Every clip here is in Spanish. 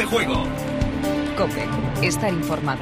de juego. COPE. Estar informado.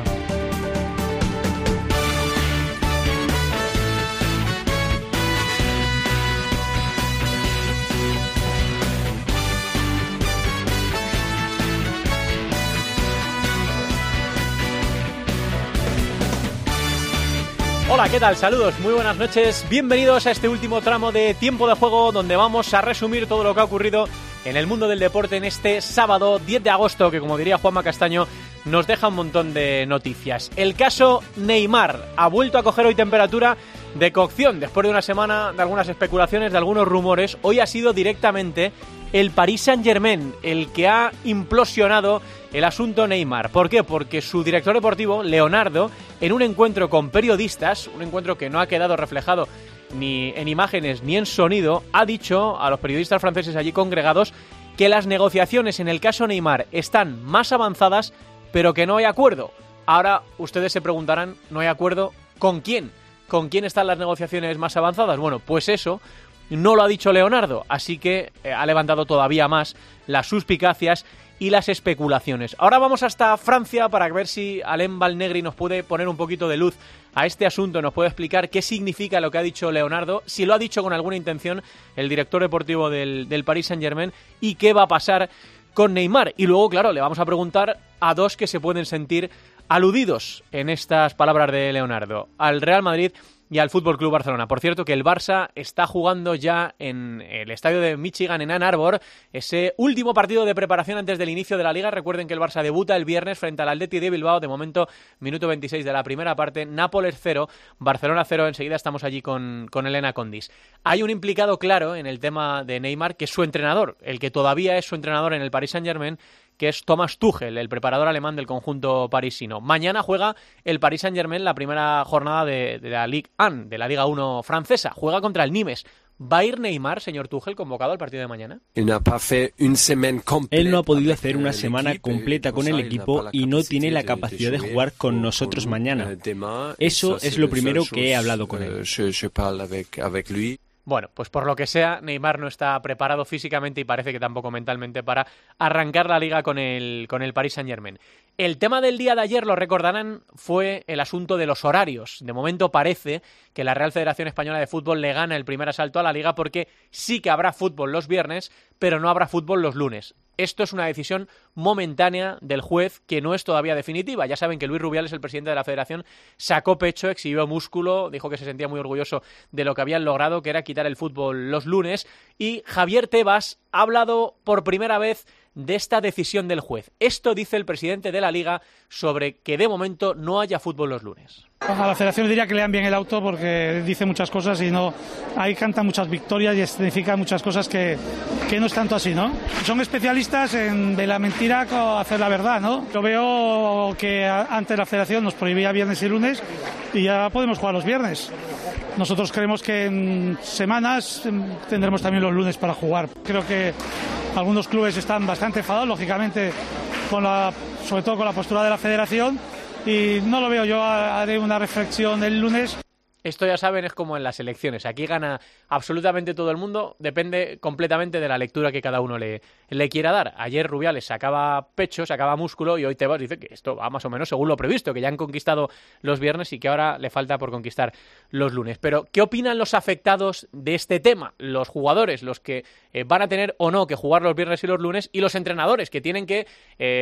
Hola, ¿qué tal? Saludos, muy buenas noches. Bienvenidos a este último tramo de Tiempo de Juego, donde vamos a resumir todo lo que ha ocurrido en el mundo del deporte en este sábado 10 de agosto, que como diría Juanma Castaño, nos deja un montón de noticias. El caso Neymar ha vuelto a coger hoy temperatura de cocción. Después de una semana de algunas especulaciones, de algunos rumores, hoy ha sido directamente el Paris Saint-Germain el que ha implosionado el asunto Neymar. ¿Por qué? Porque su director deportivo, Leonardo, en un encuentro con periodistas, un encuentro que no ha quedado reflejado ni en imágenes ni en sonido, ha dicho a los periodistas franceses allí congregados que las negociaciones en el caso Neymar están más avanzadas, pero que no hay acuerdo. Ahora ustedes se preguntarán, ¿no hay acuerdo con quién? ¿Con quién están las negociaciones más avanzadas? Bueno, pues eso no lo ha dicho Leonardo, así que ha levantado todavía más las suspicacias y las especulaciones. Ahora vamos hasta Francia para ver si Alain Valnegri nos puede poner un poquito de luz a este asunto, nos puede explicar qué significa lo que ha dicho Leonardo, si lo ha dicho con alguna intención el director deportivo del Paris Saint-Germain y qué va a pasar con Neymar. Y luego, claro, le vamos a preguntar a dos que se pueden sentir aludidos en estas palabras de Leonardo, al Real Madrid y al Fútbol Club Barcelona. Por cierto, que el Barça está jugando ya en el estadio de Michigan, en Ann Arbor, ese último partido de preparación antes del inicio de la Liga. Recuerden que el Barça debuta el viernes frente al Athletic de Bilbao. De momento, minuto 26 de la primera parte. Nápoles 0, Barcelona 0. Enseguida estamos allí con Elena Condis. Hay un implicado claro en el tema de Neymar, que es su entrenador, el que todavía es su entrenador en el Paris Saint-Germain, que es Thomas Tuchel, el preparador alemán del conjunto parisino. Mañana juega el Paris Saint-Germain la primera jornada de la Ligue 1, de la Liga 1 francesa. Juega contra el Nimes. ¿Va a ir Neymar, señor Tuchel, convocado al partido de mañana? Él no ha podido hacer una semana completa con el equipo y no tiene la capacidad de jugar con nosotros mañana. Eso es lo primero que he hablado con él. Bueno, pues por lo que sea, Neymar no está preparado físicamente y parece que tampoco mentalmente para arrancar la Liga con el Paris Saint-Germain. El tema del día de ayer, lo recordarán, fue el asunto de los horarios. De momento parece que la Real Federación Española de Fútbol le gana el primer asalto a la Liga porque sí que habrá fútbol los viernes, pero no habrá fútbol los lunes. Esto es una decisión momentánea del juez que no es todavía definitiva. Ya saben que Luis Rubiales, el presidente de la Federación, sacó pecho, exhibió músculo, dijo que se sentía muy orgulloso de lo que habían logrado, que era quitar el fútbol los lunes. Y Javier Tebas ha hablado por primera vez de esta decisión del juez. Esto dice el presidente de la Liga sobre que de momento no haya fútbol los lunes. A la Federación le diría que lean bien el auto porque dice muchas cosas y no, ahí canta muchas victorias y significa muchas cosas que no es tanto así, ¿no? Son especialistas en de la mentira a hacer la verdad, ¿no? Yo veo que antes la Federación nos prohibía viernes y lunes y ya podemos jugar los viernes. Nosotros creemos que en semanas tendremos también los lunes para jugar. Creo que algunos clubes están bastante enfadados, lógicamente, sobre todo con la postura de la Federación, y no lo veo. Yo haré una reflexión el lunes. Esto, ya saben, es como en las elecciones. Aquí gana absolutamente todo el mundo, depende completamente de la lectura que cada uno le quiera dar. Ayer Rubiales sacaba pecho, sacaba músculo y hoy Tebas dice que esto va más o menos según lo previsto, que ya han conquistado los viernes y que ahora le falta por conquistar los lunes. Pero, ¿qué opinan los afectados de este tema? Los jugadores, los que van a tener o no que jugar los viernes y los lunes, y los entrenadores, que tienen que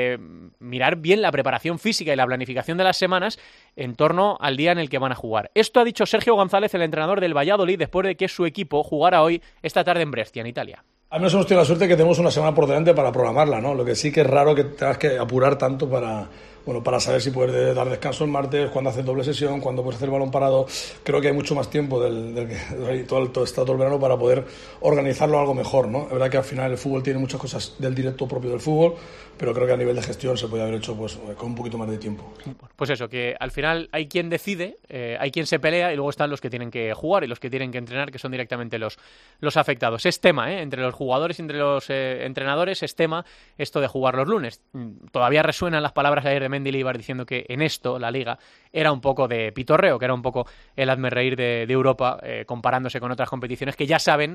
mirar bien la preparación física y la planificación de las semanas en torno al día en el que van a jugar. Esto ha dicho Sergio González, el entrenador del Valladolid, después de que su equipo jugara hoy, esta tarde, en Brescia, en Italia. Al menos hemos tenido la suerte de que tenemos una semana por delante para programarla, ¿no? Lo que sí que es raro que tengas que apurar tanto para saber si puedes dar descanso el martes, cuándo hacer doble sesión, cuándo puedes hacer balón parado. Creo que hay mucho más tiempo todo el verano para poder organizarlo algo mejor, ¿no? Es verdad que al final el fútbol tiene muchas cosas del directo propio del fútbol, pero creo que a nivel de gestión se puede haber hecho con un poquito más de tiempo. Pues eso, que al final hay quien decide, hay quien se pelea y luego están los que tienen que jugar y los que tienen que entrenar, que son directamente los afectados. Es tema, entre los jugadores y entre los entrenadores, es tema esto de jugar los lunes. Todavía resuenan las palabras ayer de Mendilibar diciendo que en esto la Liga era un poco de pitorreo, que era un poco el hazme reír de Europa, comparándose con otras competiciones que ya saben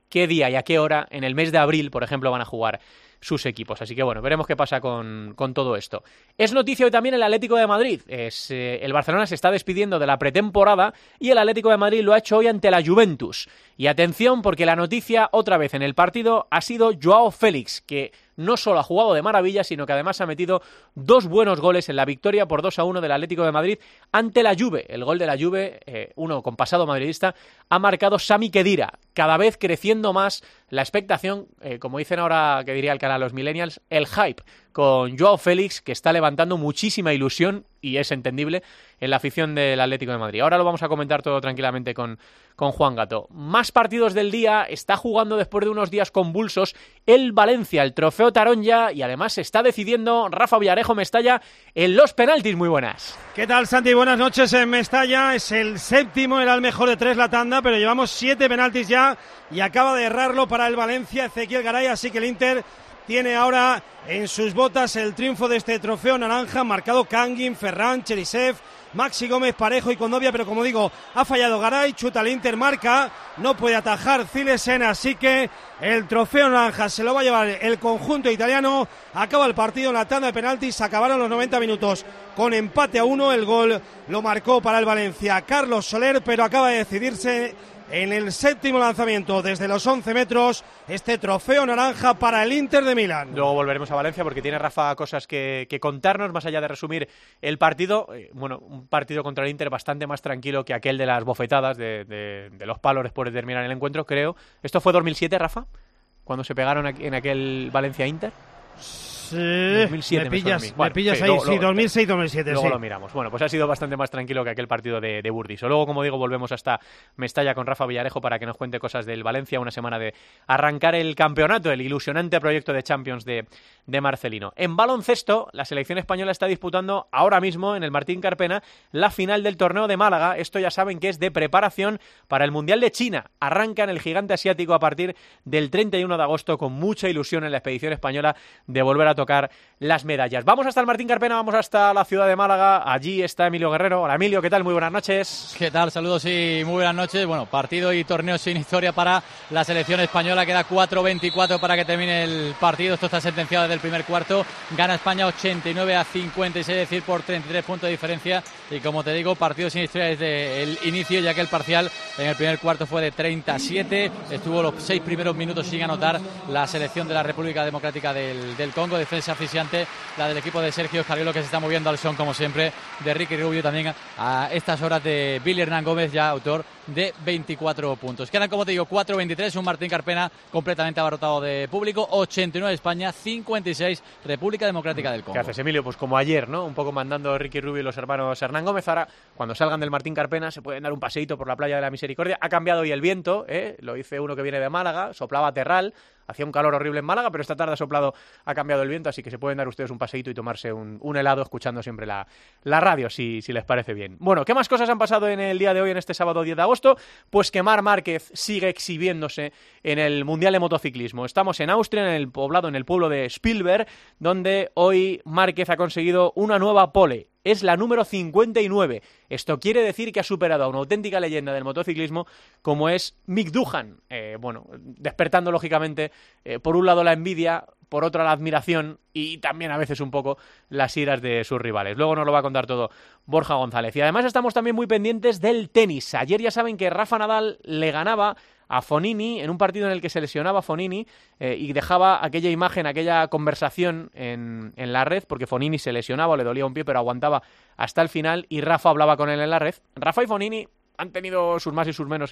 qué día y a qué hora en el mes de abril, por ejemplo, van a jugar sus equipos. Así que bueno, veremos qué pasa con todo esto. Es noticia hoy también el Atlético de Madrid. El Barcelona se está despidiendo de la pretemporada y el Atlético de Madrid lo ha hecho hoy ante la Juventus. Y atención, porque la noticia otra vez en el partido ha sido Joao Félix, que no solo ha jugado de maravilla, sino que además ha metido 2 buenos goles en la victoria por 2-1 del Atlético de Madrid ante la Juve. El gol de la Juve, uno con pasado madridista, ha marcado Sami Khedira, cada vez creciendo más la expectación, como dicen ahora, que diría el canal Los Millennials, el hype con Joao Félix, que está levantando muchísima ilusión, y es entendible, en la afición del Atlético de Madrid. Ahora lo vamos a comentar todo tranquilamente con Juan Gato. Más partidos del día, está jugando después de unos días convulsos el Valencia, el trofeo Taronja, y además se está decidiendo Rafa Villarejo Mestalla en los penaltis. Muy buenas. ¿Qué tal, Santi? Buenas noches en Mestalla. Es el 7º, era el mejor de 3 la tanda, pero llevamos 7 penaltis ya y acaba de errarlo para el Valencia Ezequiel Garay, así que el Inter tiene ahora en sus botas el triunfo de este trofeo naranja, marcado Kangin, Ferran, Cherisev, Maxi Gómez, Parejo y Condovia, pero como digo, ha fallado Garay, chuta el Inter, marca, no puede atajar Zilesen, así que el trofeo naranja se lo va a llevar el conjunto italiano. Acaba el partido en la tanda de penaltis, acabaron los 90 minutos con empate a 1, el gol lo marcó para el Valencia Carlos Soler, pero acaba de decidirse en el 7º lanzamiento desde los 11 metros, este trofeo naranja para el Inter de Milán. Luego volveremos a Valencia porque tiene Rafa cosas que contarnos, más allá de resumir el partido. Bueno, un partido contra el Inter bastante más tranquilo que aquel de las bofetadas, de los palos después de terminar el encuentro, creo. ¿Esto fue 2007, Rafa? Cuando se pegaron en aquel Valencia-Inter. Sí, 2007, me pillas ahí, sí, 2006-2007. Luego sí. Lo miramos. Bueno, pues ha sido bastante más tranquilo que aquel partido de Burdiso. Luego, como digo, volvemos hasta Mestalla con Rafa Villarejo para que nos cuente cosas del Valencia, una semana de arrancar el campeonato, el ilusionante proyecto de Champions de Marcelino. En baloncesto, la selección española está disputando ahora mismo en el Martín Carpena la final del torneo de Málaga. Esto ya saben que es de preparación para el Mundial de China. Arranca en el gigante asiático a partir del 31 de agosto con mucha ilusión en la expedición española de volver a tocar las medallas. Vamos hasta el Martín Carpena, vamos hasta la ciudad de Málaga. Allí está Emilio Guerrero. Hola Emilio, ¿qué tal? Muy buenas noches. ¿Qué tal? Saludos y muy buenas noches. Bueno, partido y torneo sin historia para la selección española. Queda 4:24 para que termine el partido. Esto está sentenciado desde el primer cuarto. Gana España 89-56, es decir, por 33 puntos de diferencia. Y como te digo, partido sin historia desde el inicio, ya que el parcial en el primer cuarto fue de 37. Estuvo los 6 primeros minutos sin anotar la selección de la República Democrática del Congo. Defensa asfixiante, la del equipo de Sergio Escariolo, que se está moviendo al son, como siempre, de Ricky Rubio, también a estas horas de Billy Hernán Gómez, ya autor de 24 puntos. Quedan, como te digo, 4:23, un Martín Carpena completamente abarrotado de público. 89 España, 56 República Democrática del Congo. ¿Qué haces, Emilio? Pues como ayer, ¿no? Un poco mandando Ricky Rubio y los hermanos Hernán Gómez. Ahora, cuando salgan del Martín Carpena, se pueden dar un paseíto por la playa de la Misericordia. Ha cambiado hoy el viento, lo dice uno que viene de Málaga, soplaba terral. Hacía un calor horrible en Málaga, pero esta tarde ha cambiado el viento, así que se pueden dar ustedes un paseíto y tomarse un helado escuchando siempre la radio, si les parece bien. Bueno, ¿qué más cosas han pasado en el día de hoy, en este sábado 10 de agosto? Pues que Marc Márquez sigue exhibiéndose en el Mundial de Motociclismo. Estamos en Austria, en el pueblo de Spielberg, donde hoy Márquez ha conseguido una nueva pole. Es la número 59. Esto quiere decir que ha superado a una auténtica leyenda del motociclismo como es Mick Doohan. Despertando lógicamente por un lado la envidia, por otro la admiración y también a veces un poco las iras de sus rivales. Luego nos lo va a contar todo Borja González. Y además estamos también muy pendientes del tenis. Ayer ya saben que Rafa Nadal le ganaba a Fognini en un partido en el que se lesionaba Fognini y dejaba aquella imagen, aquella conversación en la red, porque Fognini se lesionaba o le dolía un pie, pero aguantaba hasta el final y Rafa hablaba con él en la red. Rafa y Fognini han tenido sus más y sus menos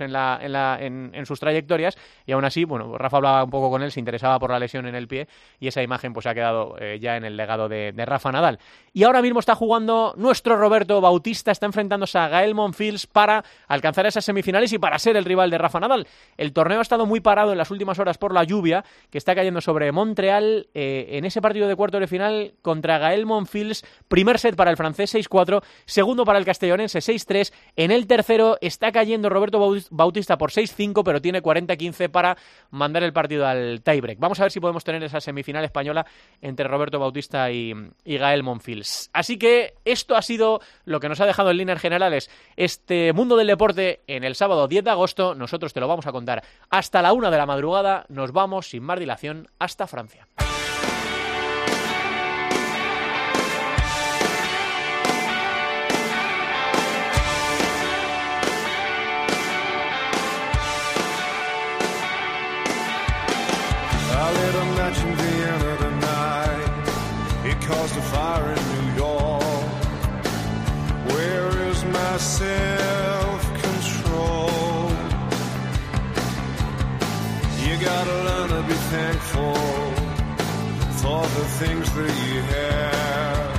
en sus trayectorias y aún así, bueno, Rafa hablaba un poco con él, se interesaba por la lesión en el pie y esa imagen pues ha quedado ya en el legado de Rafa Nadal. Y ahora mismo está jugando nuestro Roberto Bautista, está enfrentándose a Gael Monfils para alcanzar esas semifinales y para ser el rival de Rafa Nadal. El torneo ha estado muy parado en las últimas horas por la lluvia que está cayendo sobre Montreal en ese partido de cuarto de final contra Gael Monfils. Primer set para el francés 6-4, segundo para el castellonense 6-3, en el tercero momento está cayendo Roberto Bautista por 6-5, pero tiene 40-15 para mandar el partido al tiebreak. Vamos a ver si podemos tener esa semifinal española entre Roberto Bautista y Gael Monfils. Así que esto ha sido lo que nos ha dejado en líneas generales este mundo del deporte en el sábado 10 de agosto. Nosotros te lo vamos a contar hasta la 1 de la madrugada. Nos vamos sin más dilación hasta Francia. Caused a fire in New York. Where is my self-control? You gotta learn to be thankful for the things that you have.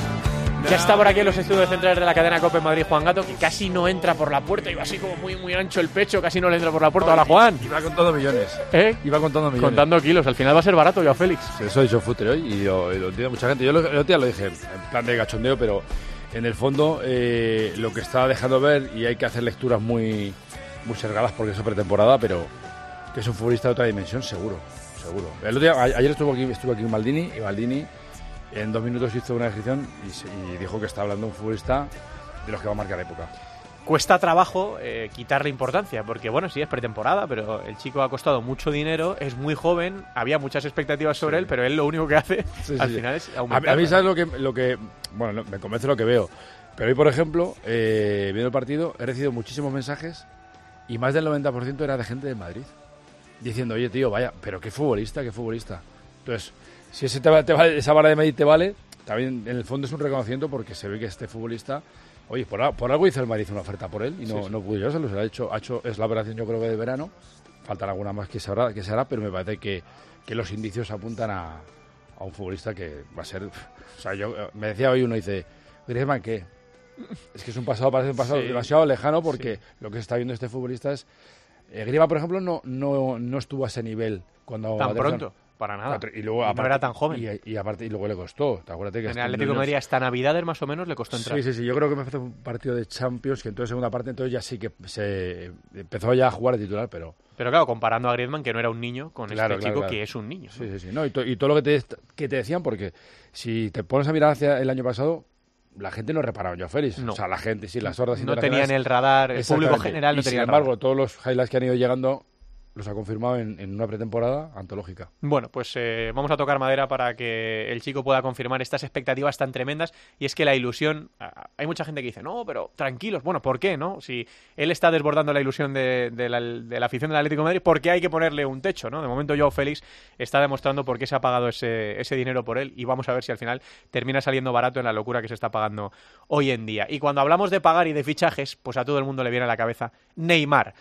Ya está por aquí en los estudios centrales de la cadena COPE en Madrid Juan Gato, que casi no entra por la puerta, iba así como muy ancho el pecho, casi no le entra por la puerta. Hola, Juan. Iba contando millones. Iba contando millones. Contando kilos, al final va a ser barato, Joao Félix. Sí, eso ha dicho Futre hoy y lo entiende mucha gente. Yo el otro día lo dije en plan de cachondeo, pero en el fondo lo que está dejando ver, y hay que hacer lecturas muy sesgadas porque es pretemporada, pero que es un futbolista de otra dimensión, seguro. El otro día, ayer estuve aquí en Maldini, y Maldini en 2 minutos hizo una descripción y dijo que está hablando de un futbolista de los que va a marcar época. Cuesta trabajo quitarle importancia, porque bueno, sí es pretemporada, pero el chico ha costado mucho dinero, es muy joven, había muchas expectativas sobre él, pero él lo único que hace al final es aumentar. A mí sabes lo que bueno, me convence lo que veo, pero hoy por ejemplo, viendo el partido, he recibido muchísimos mensajes y más del 90% era de gente de Madrid, diciendo, oye tío, vaya, pero qué futbolista. Entonces, si esa vara de Madrid te vale, también en el fondo es un reconocimiento porque se ve que este futbolista, oye, por algo hizo el Madrid una oferta por él y no pudo llevárselo, se lo ha hecho, es la operación yo creo que de verano, faltan alguna más que se hará, pero me parece que los indicios apuntan a un futbolista que va a ser, o sea, me decía hoy uno, dice, Griezmann, ¿qué? Es que parece un pasado demasiado lejano porque lo que se está viendo este futbolista es, Griezmann por ejemplo no estuvo a ese nivel cuando tan pronto. Para nada. Y luego, aparte, no era tan joven. Y aparte, y luego le costó. Acuérdate que en el Atlético de Madrid hasta Navidades más o menos le costó entrar. Sí. Yo creo que me empezó un partido de Champions que entonces segunda parte, entonces ya sí que se empezó ya a jugar de titular, pero claro, comparando a Griezmann, que no era un niño, con este chico que es un niño. ¿no? Sí. No, y todo lo que te decían, porque si te pones a mirar hacia el año pasado, la gente no reparaba en Joao Félix. No. O sea, la gente, sí, las hordas no tenían el radar, el público general no tenía el radar. Sin embargo, todos los highlights que han ido llegando los ha confirmado en una pretemporada antológica. Bueno, pues vamos a tocar madera para que el chico pueda confirmar estas expectativas tan tremendas. Y es que la ilusión, hay mucha gente que dice, no, pero tranquilos. Bueno, ¿por qué, no? Si él está desbordando la ilusión de la afición del Atlético de Madrid, ¿por qué hay que ponerle un techo, no? De momento Joao Félix está demostrando por qué se ha pagado ese dinero por él, y vamos a ver si al final termina saliendo barato en la locura que se está pagando hoy en día. Y cuando hablamos de pagar y de fichajes, pues a todo el mundo le viene a la cabeza Neymar.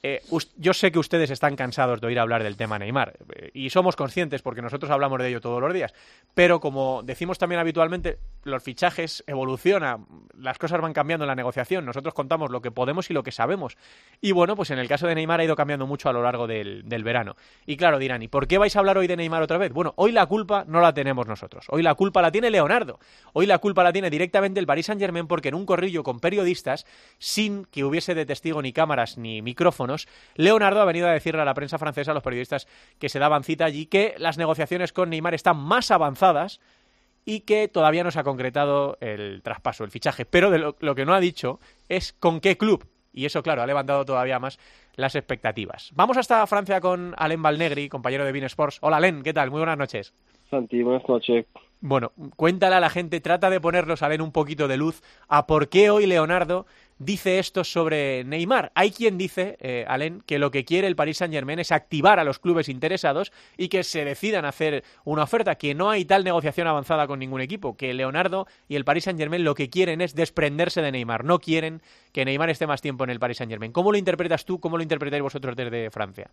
Yo sé que ustedes están cansados de oír hablar del tema Neymar y somos conscientes porque nosotros hablamos de ello todos los días, pero como decimos también habitualmente, los fichajes evolucionan, las cosas van cambiando en la negociación, nosotros contamos lo que podemos y lo que sabemos, y bueno, pues en el caso de Neymar ha ido cambiando mucho a lo largo del verano. Y claro, dirán, ¿y por qué vais a hablar hoy de Neymar otra vez? Bueno, hoy la culpa no la tenemos nosotros, hoy la culpa la tiene Leonardo, hoy la culpa la tiene directamente el Paris Saint-Germain, porque en un corrillo con periodistas, sin que hubiese de testigo ni cámaras ni micrófonos, Leonardo ha venido a decirle a la prensa francesa, a los periodistas que se daban cita allí, que las negociaciones con Neymar están más avanzadas y que todavía no se ha concretado el traspaso, el fichaje. Pero de lo que no ha dicho es con qué club. Y eso, claro, ha levantado todavía más las expectativas. Vamos hasta Francia con Alain Valnegri, compañero de beIN Sports. Hola, Alain, ¿qué tal? Muy buenas noches. Santi, buenas noches. Bueno, cuéntale a la gente, trata de ponernos, Alain, un poquito de luz a por qué hoy Leonardo dice esto sobre Neymar. Hay quien dice, Alain, que lo que quiere el Paris Saint-Germain es activar a los clubes interesados y que se decidan a hacer una oferta, que no hay tal negociación avanzada con ningún equipo, que Leonardo y el Paris Saint-Germain lo que quieren es desprenderse de Neymar, no quieren que Neymar esté más tiempo en el Paris Saint-Germain. ¿Cómo lo interpretas tú? ¿Cómo lo interpretáis vosotros desde Francia?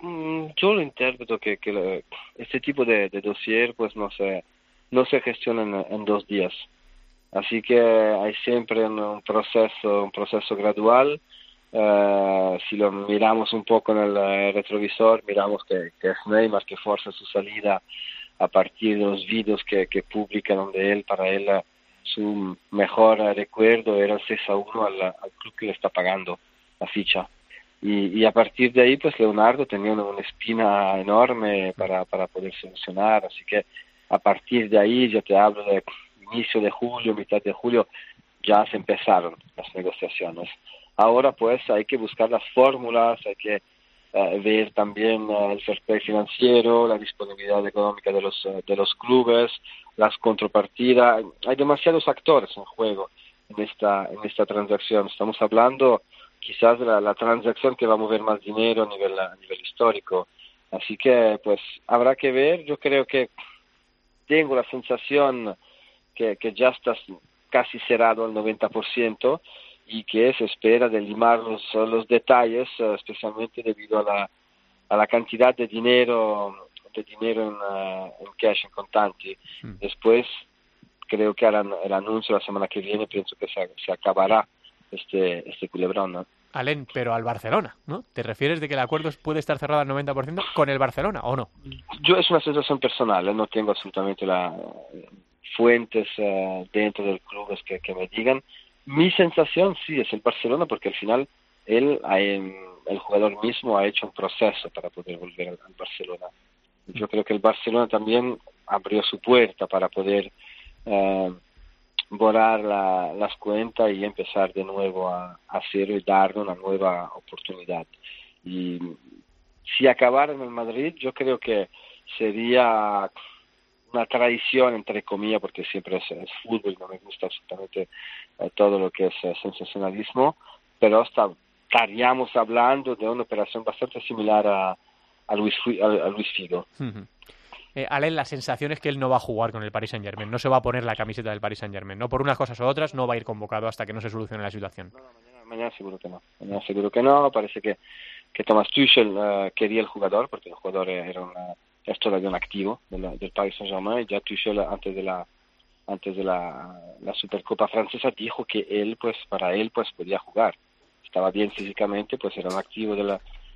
Yo lo interpreto que este tipo de dossier pues no se gestiona en 2 días. Así que hay siempre un proceso gradual. Si lo miramos un poco en el retrovisor, miramos que es Neymar que forza su salida a partir de los vídeos que publica, donde para él su mejor recuerdo era el 6-1 al club que le está pagando. ficha. Y a partir de ahí, pues Leonardo tenía una espina enorme para poder solucionar, así que a partir de ahí, yo te hablo de inicio de julio, mitad de julio, ya se empezaron las negociaciones. Ahora pues hay que buscar las fórmulas, hay que ver también el fair play financiero, la disponibilidad económica de los clubes, las contrapartidas. Hay demasiados actores en juego en esta transacción. Estamos hablando quizás de la transacción que va a mover más dinero a nivel histórico. Así que pues habrá que ver. Yo creo que tengo la sensación que ya está casi cerrado al 90% y que se espera de limar los detalles, especialmente debido a la cantidad de dinero en cash, en contante. Después creo que harán el anuncio la semana que viene, pienso que se acabará este culebrón, ¿no? Alain, pero al Barcelona, ¿no? ¿Te refieres de que el acuerdo puede estar cerrado al 90% con el Barcelona o no? Yo es una sensación personal, no tengo absolutamente fuentes dentro del club que me digan. Mi sensación sí es el Barcelona, porque al final el jugador mismo ha hecho un proceso para poder volver al Barcelona. Yo creo que el Barcelona también abrió su puerta para poder borrar las cuentas y empezar de nuevo a cero y darle una nueva oportunidad. Y si acabara en el Madrid, yo creo que sería una traición, entre comillas, porque siempre es fútbol y no me gusta absolutamente todo lo que es sensacionalismo, pero estaríamos hablando de una operación bastante similar a Luis Figo. Alain, la sensación es que él no va a jugar con el Paris Saint-Germain, no se va a poner la camiseta del Paris Saint-Germain, no por unas cosas u otras, no va a ir convocado hasta que no se solucione la situación. Mañana seguro que no. Parece que Thomas Tuchel quería el jugador, porque el jugador es todavía un activo del Paris Saint-Germain, y ya Tuchel antes de la Supercopa francesa dijo que para él podía jugar, estaba bien físicamente, pues era un activo de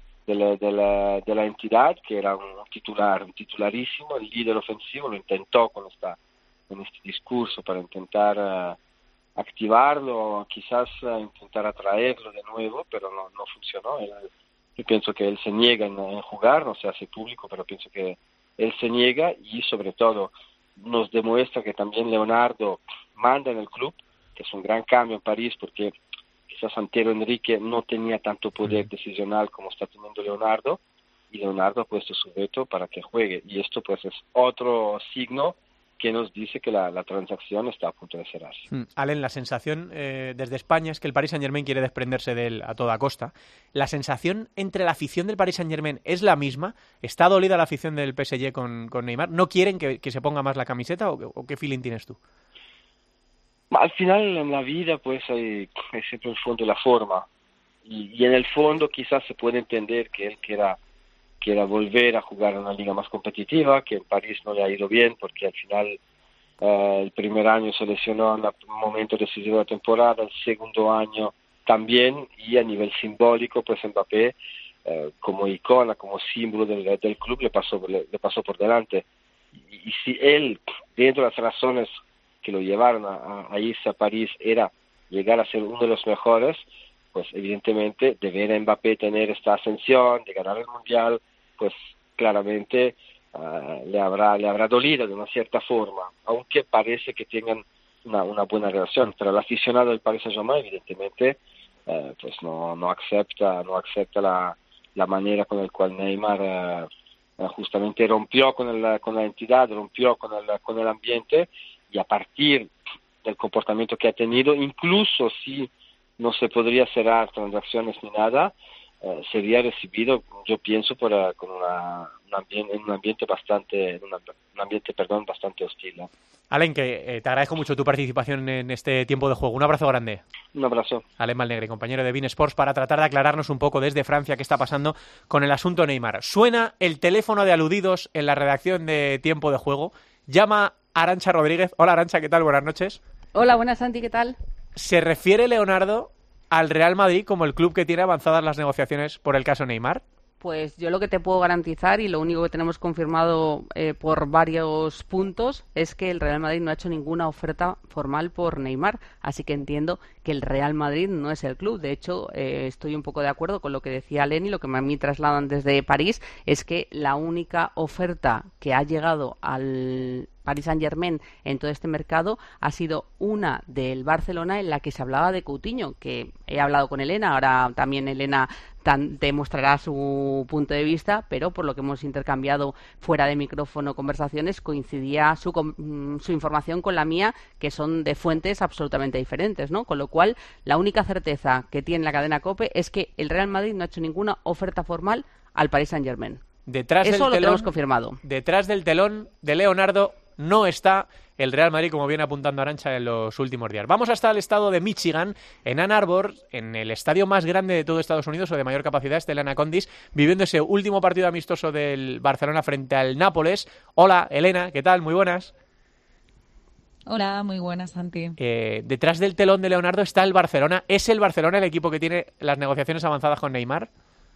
la entidad, que era un titularísimo, el líder ofensivo. Lo intentó con este discurso para intentar activarlo, quizás intentar atraerlo de nuevo, pero no funcionó. Yo pienso que él se niega en jugar, no se hace público, pero pienso que él se niega, y sobre todo nos demuestra que también Leonardo manda en el club, que es un gran cambio en París, porque quizás Antero Enrique no tenía tanto poder decisional como está teniendo Leonardo, y Leonardo ha puesto su veto para que juegue, y esto pues es otro signo que nos dice que la transacción está a punto de cerrarse. Alain, la sensación desde España es que el Paris Saint-Germain quiere desprenderse de él a toda costa. ¿La sensación entre la afición del Paris Saint-Germain es la misma? ¿Está dolida la afición del PSG con Neymar? ¿No quieren que se ponga más la camiseta o qué feeling tienes tú? Al final en la vida pues hay siempre el fondo y la forma, y en el fondo quizás se puede entender que él quiera volver a jugar en una liga más competitiva, que en París no le ha ido bien porque al final el primer año se lesionó en un momento decisivo de la temporada, el segundo año también, y a nivel simbólico pues Mbappé como icona, como símbolo del club le pasó por delante, y si él, dentro de las razones que lo llevaron a irse a París, era llegar a ser uno de los mejores, pues evidentemente de ver a Mbappé tener esta ascensión, de ganar el Mundial, pues claramente le habrá dolido de una cierta forma, aunque parece que tengan una buena relación. Pero el aficionado del Paris Saint-Germain evidentemente pues no acepta la manera con la cual Neymar justamente rompió con la entidad, rompió con el ambiente, y a partir del comportamiento que ha tenido, incluso si no se podría cerrar transacciones ni nada, sería recibido, yo pienso, con un ambiente bastante hostil, ¿no? Alain, que te agradezco mucho tu participación en este tiempo de juego. Un abrazo grande. Un abrazo. Alain Valnegre, compañero de beIN Sports, para tratar de aclararnos un poco desde Francia qué está pasando con el asunto Neymar. Suena el teléfono de aludidos en la redacción de Tiempo de Juego. Llama Arantxa Rodríguez. Hola, Arantxa, ¿qué tal? Buenas noches. Hola, buenas, Santi, ¿qué tal? ¿Se refiere Leonardo al Real Madrid como el club que tiene avanzadas las negociaciones por el caso Neymar? Pues yo lo que te puedo garantizar y lo único que tenemos confirmado por varios puntos es que el Real Madrid no ha hecho ninguna oferta formal por Neymar, así que entiendo que el Real Madrid no es el club. De hecho, estoy un poco de acuerdo con lo que decía Lenny, lo que a mí trasladan desde París es que la única oferta que ha llegado al Paris Saint-Germain en todo este mercado ha sido una del Barcelona en la que se hablaba de Coutinho, que he hablado con Elena, ahora también Elena te mostrará su punto de vista, pero por lo que hemos intercambiado fuera de micrófono conversaciones, coincidía su información con la mía, que son de fuentes absolutamente diferentes, ¿no? Con lo cual, la única certeza que tiene la cadena COPE es que el Real Madrid no ha hecho ninguna oferta formal al Paris Saint-Germain. Eso lo tenemos confirmado. Detrás del telón de Leonardo no está el Real Madrid, como viene apuntando Arantxa en los últimos días. Vamos hasta el estado de Michigan, en Ann Arbor, en el estadio más grande de todo Estados Unidos, o de mayor capacidad, este el Elena Condis, viviendo ese último partido amistoso del Barcelona frente al Nápoles. Hola, Elena, ¿qué tal? Muy buenas. Hola, muy buenas, Santi. Detrás del telón de Leonardo está el Barcelona. ¿Es el Barcelona el equipo que tiene las negociaciones avanzadas con Neymar?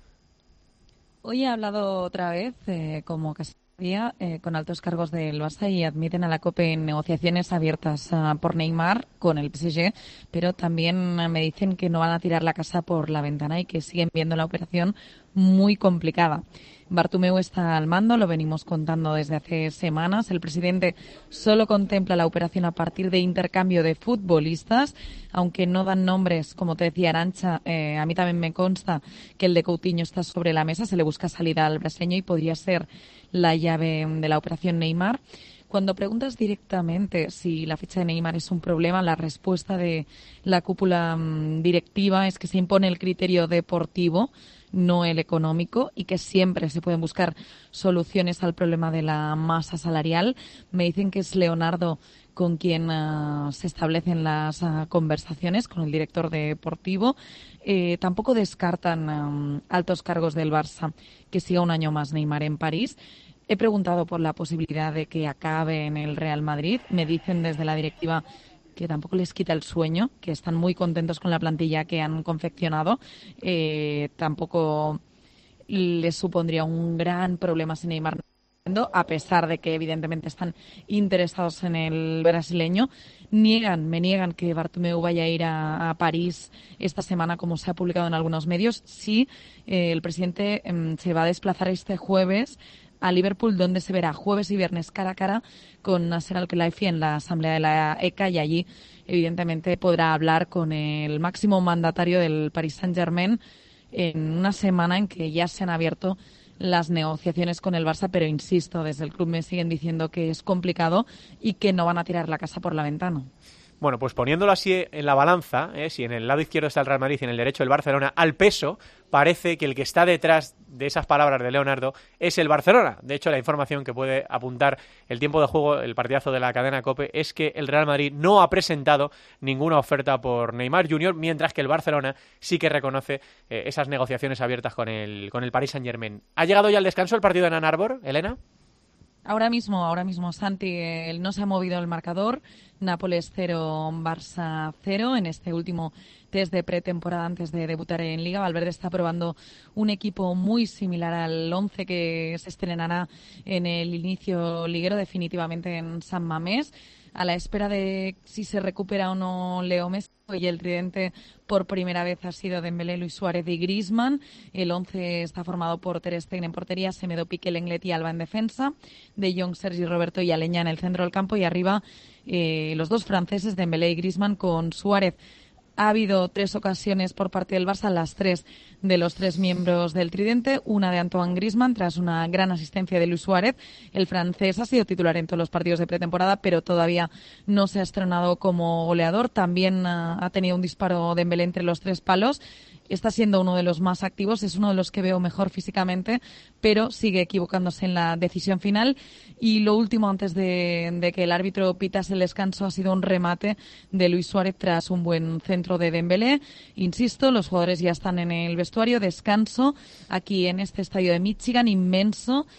Hoy he hablado otra vez, como casi día, con altos cargos del Barça y admiten a la COPE en negociaciones abiertas por Neymar con el PSG, pero también me dicen que no van a tirar la casa por la ventana y que siguen viendo la operación muy complicada. Bartomeu está al mando, lo venimos contando desde hace semanas. El presidente solo contempla la operación a partir de intercambio de futbolistas, aunque no dan nombres, como te decía Arantxa. A mí también me consta que el de Coutinho está sobre la mesa, se le busca salida al brasileño y podría ser la llave de la operación Neymar. Cuando preguntas directamente si la ficha de Neymar es un problema, la respuesta de la cúpula directiva es que se impone el criterio deportivo, no el económico, y que siempre se pueden buscar soluciones al problema de la masa salarial. Me dicen que es Leonardo con quien se establecen las conversaciones, con el director deportivo. Tampoco descartan altos cargos del Barça que siga un año más Neymar en París. He preguntado por la posibilidad de que acabe en el Real Madrid. Me dicen desde la directiva que tampoco les quita el sueño, que están muy contentos con la plantilla que han confeccionado. Tampoco les supondría un gran problema si Neymar, a pesar de que evidentemente están interesados en el brasileño. Me niegan que Bartomeu vaya a ir a París esta semana, como se ha publicado en algunos medios. Sí, el presidente se va a desplazar este jueves a Liverpool, donde se verá jueves y viernes cara a cara con Nasser Al-Khelaifi en la asamblea de la ECA, y allí evidentemente podrá hablar con el máximo mandatario del Paris Saint-Germain en una semana en que ya se han abierto las negociaciones con el Barça, pero insisto, desde el club me siguen diciendo que es complicado y que no van a tirar la casa por la ventana. Bueno, pues poniéndolo así en la balanza, si en el lado izquierdo está el Real Madrid y en el derecho el Barcelona, al peso parece que el que está detrás de esas palabras de Leonardo es el Barcelona. De hecho, la información que puede apuntar el tiempo de juego, el partidazo de la cadena COPE, es que el Real Madrid no ha presentado ninguna oferta por Neymar Jr., mientras que el Barcelona sí que reconoce esas negociaciones abiertas con el Paris Saint-Germain. ¿Ha llegado ya el descanso el partido en Ann Arbor, Elena? Ahora mismo, Santi, no se ha movido el marcador. Nápoles 0, Barça 0 en este último test de pretemporada antes de debutar en Liga. Valverde está probando un equipo muy similar al 11 que se estrenará en el inicio liguero, definitivamente en San Mamés, a la espera de si se recupera o no Leo Messi. Y el tridente por primera vez ha sido Dembélé, Luis Suárez y Griezmann. El 11 está formado por Ter Stegen en portería, Semedo, Piqué, Lenglet y Alba en defensa, De Jong, Sergi Roberto y Aleñá en el centro del campo, y arriba los dos franceses, Dembélé y Griezmann, con Suárez. Ha habido 3 ocasiones por parte del Barça, las 3 de los 3 miembros del tridente, una de Antoine Griezmann tras una gran asistencia de Luis Suárez. El francés ha sido titular en todos los partidos de pretemporada, pero todavía no se ha estrenado como goleador. También ha tenido un disparo de Dembélé entre los 3 palos. Está siendo uno de los más activos, es uno de los que veo mejor físicamente, pero sigue equivocándose en la decisión final. Y lo último, antes de que el árbitro pitase el descanso, ha sido un remate de Luis Suárez tras un buen centro de Dembélé. Insisto, los jugadores ya están en el vestuario vestuario, descanso aquí en este estadio de Michigan inmenso,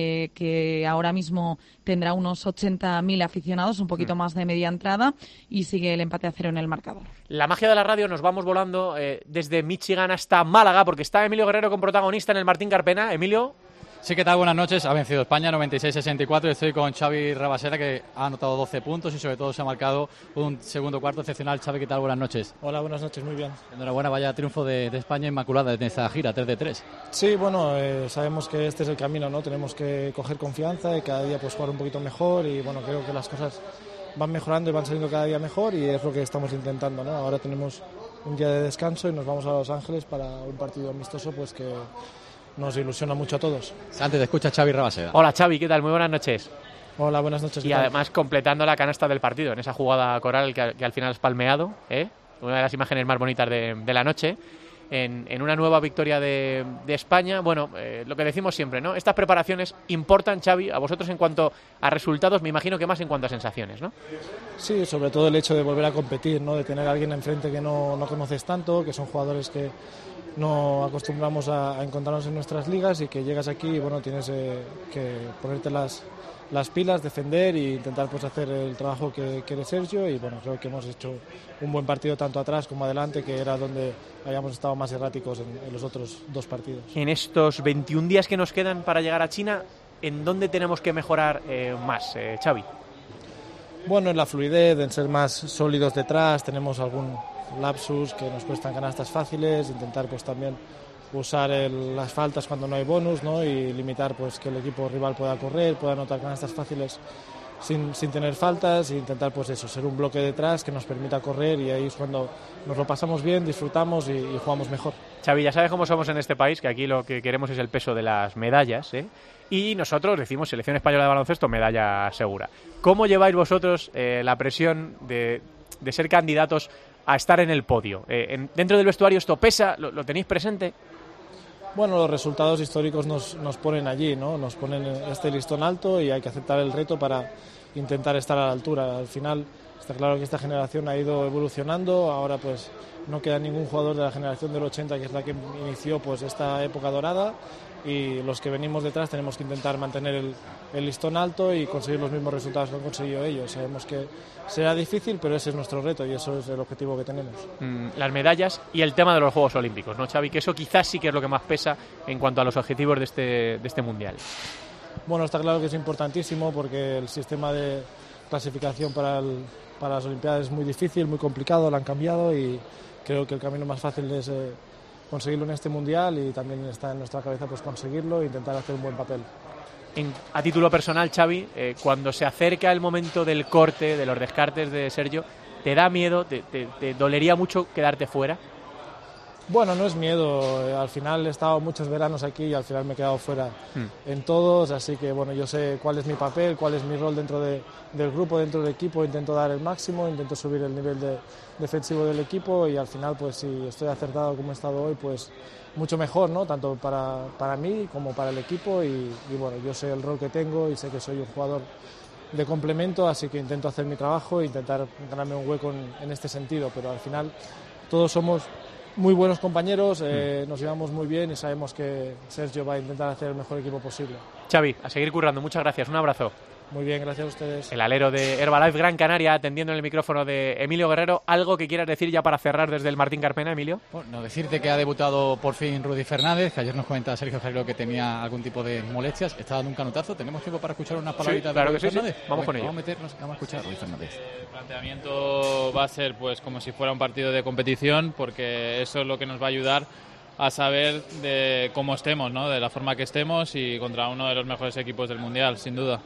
que ahora mismo tendrá unos 80.000 aficionados, un poquito más de media entrada, y sigue el empate a 0 en el marcador. La magia de la radio, nos vamos volando desde Michigan hasta Málaga, porque está Emilio Guerrero con protagonista en el Martín Carpena. Emilio. Sí, ¿qué tal? Buenas noches. Ha vencido España 96-64. Estoy con Xavi Rabaseda, que ha anotado 12 puntos y sobre todo se ha marcado un segundo cuarto excepcional. Xavi, ¿qué tal? Buenas noches. Hola, buenas noches, muy bien. Enhorabuena, vaya triunfo de España inmaculada en esta gira, 3-3. Sí, bueno, sabemos que este es el camino, ¿no? Tenemos que coger confianza y cada día pues jugar un poquito mejor y bueno, creo que las cosas van mejorando y van saliendo cada día mejor y es lo que estamos intentando, ¿no? Ahora tenemos un día de descanso y nos vamos a Los Ángeles para un partido amistoso pues que nos ilusiona mucho a todos. Antes te escucha Xavi Rabaseda. Hola Xavi, ¿qué tal? Muy buenas noches. Hola, buenas noches. Y además completando la canasta del partido, en esa jugada coral que al final has palmeado, una de las imágenes más bonitas de la noche, en una nueva victoria de España. Bueno, lo que decimos siempre, ¿no? Estas preparaciones importan, Xavi, a vosotros en cuanto a resultados, me imagino que más en cuanto a sensaciones, ¿no? Sí, sobre todo el hecho de volver a competir, ¿no? De tener a alguien enfrente que no conoces tanto, que son jugadores que no acostumbramos a encontrarnos en nuestras ligas y que llegas aquí y bueno, tienes que ponerte las pilas, defender e intentar pues hacer el trabajo que quiere Sergio y bueno, creo que hemos hecho un buen partido tanto atrás como adelante, que era donde habíamos estado más erráticos en los otros dos partidos. En estos 21 días que nos quedan para llegar a China, ¿en dónde tenemos que mejorar más, Xavi? Bueno, en la fluidez, en ser más sólidos detrás, tenemos algún lapsus que nos cuestan canastas fáciles, intentar pues también usar las faltas cuando no hay bonus, ¿no? Y limitar pues que el equipo rival pueda correr, pueda anotar canastas fáciles sin tener faltas e intentar pues eso, ser un bloque detrás que nos permita correr y ahí es cuando nos lo pasamos bien, disfrutamos y jugamos mejor. Xavi, ya sabes cómo somos en este país, que aquí lo que queremos es el peso de las medallas, y nosotros decimos Selección Española de Baloncesto, medalla segura. ¿Cómo lleváis vosotros la presión de ser candidatos a estar en el podio? ¿Dentro del vestuario esto pesa? ¿Lo tenéis presente? Bueno, los resultados históricos nos ponen allí, ¿no? Nos ponen este listón alto y hay que aceptar el reto para intentar estar a la altura. Al final está claro que esta generación ha ido evolucionando, ahora pues no queda ningún jugador de la generación del 80 que es la que inició pues esta época dorada y los que venimos detrás tenemos que intentar mantener el listón alto y conseguir los mismos resultados que han conseguido ellos. Sabemos que será difícil, pero ese es nuestro reto y eso es el objetivo que tenemos. Las medallas y el tema de los Juegos Olímpicos, ¿no, Xavi? Que eso quizás sí que es lo que más pesa en cuanto a los objetivos de este Mundial. Bueno, está claro que es importantísimo porque el sistema de clasificación para las Olimpiadas es muy difícil, muy complicado, lo han cambiado y creo que el camino más fácil es conseguirlo en este Mundial y también está en nuestra cabeza pues conseguirlo e intentar hacer un buen papel. A título personal, Xavi, cuando se acerca el momento del corte, de los descartes de Sergio, ¿te da miedo? ¿Te dolería mucho quedarte fuera? Bueno, no es miedo. Al final he estado muchos veranos aquí y al final me he quedado fuera en todos, así que bueno, yo sé cuál es mi papel, cuál es mi rol dentro del grupo, dentro del equipo, intento dar el máximo, intento subir el nivel defensivo del equipo y al final pues si estoy acertado como he estado hoy, pues mucho mejor, ¿no? Tanto para mí como para el equipo y bueno, yo sé el rol que tengo y sé que soy un jugador de complemento, así que intento hacer mi trabajo e intentar ganarme un hueco en este sentido, pero al final todos somos muy buenos compañeros, nos llevamos muy bien y sabemos que Sergio va a intentar hacer el mejor equipo posible. Xavi, a seguir currando, muchas gracias, un abrazo. Muy bien, gracias a ustedes. El alero de Herbalife Gran Canaria atendiendo en el micrófono de Emilio Guerrero. ¿Algo que quieras decir ya para cerrar desde el Martín Carpena, Emilio? Bueno, decirte que ha debutado por fin Rudy Fernández, que ayer nos comentaba Sergio Ferrero que tenía algún tipo de molestias. Está dando un canotazo. ¿Tenemos tiempo para escuchar unas palabritas claro de Rudy Fernández? Sí. Vamos con ello. Vamos a escuchar a Rudy Fernández. El planteamiento va a ser pues como si fuera un partido de competición, porque eso es lo que nos va a ayudar a saber de cómo estemos, ¿no? De la forma que estemos y contra uno de los mejores equipos del Mundial, sin duda.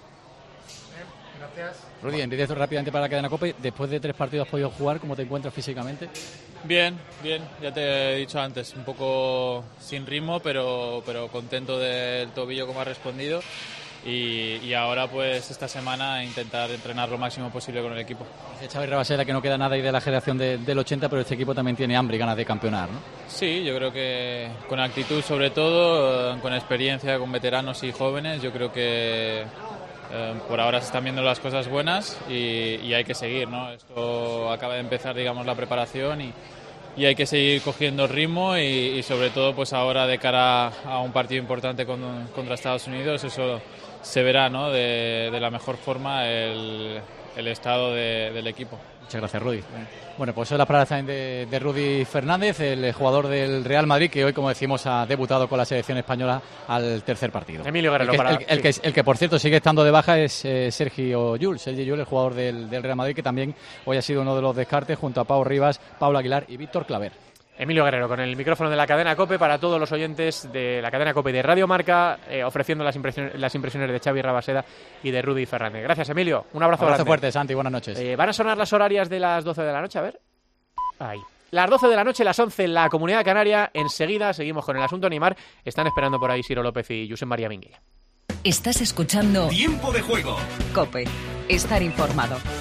Gracias. Rudy, en directo rápidamente para la cadena COPE, después de 3 partidos has podido jugar, ¿cómo te encuentras físicamente? Bien, ya te he dicho antes, un poco sin ritmo, pero contento del tobillo como ha respondido y ahora pues esta semana intentar entrenar lo máximo posible con el equipo. Dice Xavi Rabaseda que no queda nada ahí de la generación del 80, pero este equipo también tiene hambre y ganas de campeonar, ¿no? Sí, yo creo que con actitud sobre todo, con experiencia, con veteranos y jóvenes, yo creo que por ahora se están viendo las cosas buenas y hay que seguir, ¿no? Esto acaba de empezar, digamos, la preparación hay que seguir cogiendo ritmo y sobre todo pues ahora de cara a un partido importante contra Estados Unidos, eso se verá, ¿no? de la mejor forma el estado del equipo. Muchas gracias, Rudy. Bueno, pues son las palabras también de Rudy Fernández, el jugador del Real Madrid, que hoy, como decimos, ha debutado con la selección española al tercer partido. Emilio Guerrero. El que, por cierto, sigue estando de baja es Sergio Llull, el jugador del Real Madrid, que también hoy ha sido uno de los descartes junto a Pau Rivas, Pablo Aguilar y Víctor Claver. Emilio Guerrero, con el micrófono de la cadena COPE para todos los oyentes de la cadena COPE de Radio Marca, ofreciendo las impresiones de Xavi Rabaseda y de Rudy Fernández. Gracias, Emilio. Un abrazo grande. Fuerte, Santi. Buenas noches. Van a sonar las horarias de las 12 de la noche, a ver. Ahí. Las 12 de la noche, las 11 en la Comunidad Canaria. Enseguida seguimos con el asunto Neymar. Están esperando por ahí Ciro López y Josep María Minguella. Estás escuchando Tiempo de Juego. COPE. Estar informado.